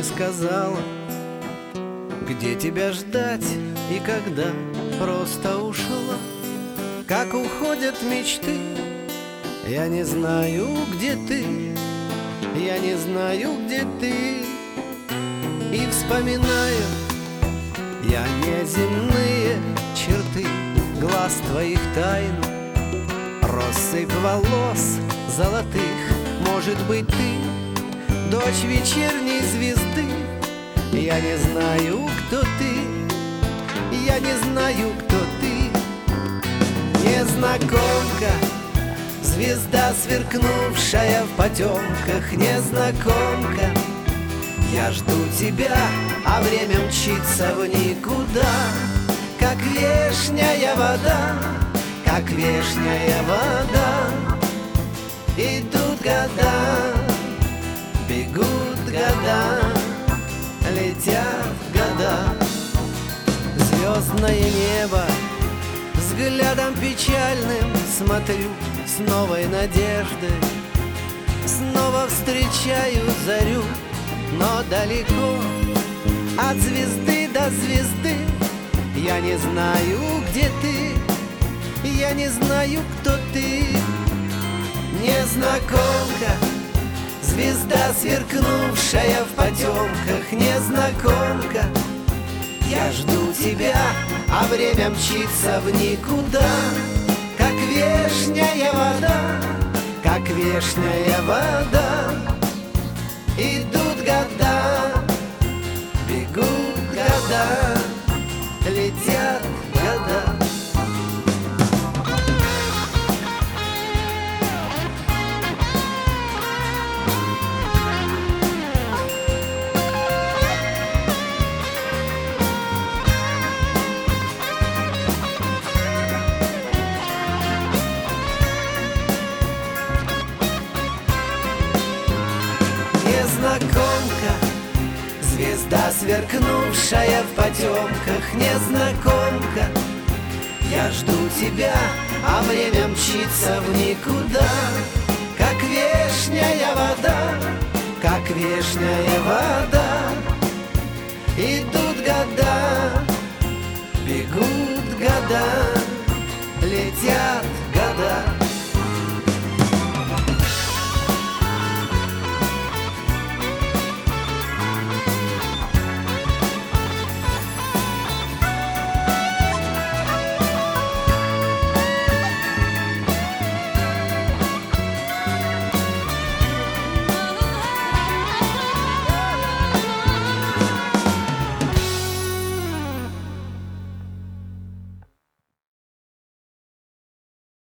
сказала, где тебя ждать и когда просто ушла. Как уходят мечты, я не знаю, где ты, я не знаю, где ты. И вспоминаю я неземные черты глаз твоих тайну, россыпь волос золотых. Может быть, ты дочь вечерней звезды. Я не знаю, кто ты, я не знаю, кто ты. Незнакомка, звезда, сверкнувшая в потемках. Незнакомка, я жду тебя, а время мчится в никуда. Как вешняя вода, как вешняя вода. Идут года, бегут года, летят года. Звездное небо, взглядом печальным смотрю с новой надеждой. Снова встречаю зарю, но далеко от звезды до звезды. Я не знаю, где ты, я не знаю, кто ты. Незнакомка, звезда, сверкнувшая в потемках. Незнакомка, я жду тебя, а время мчится в никуда. Как вешняя вода, как вешняя вода. Идут года, бегут года, летят года. Незнакомка, звезда, сверкнувшая в потемках. Незнакомка, я жду тебя, а время мчится в никуда. Как вешняя вода, как вешняя вода. Идут года, бегут года, летят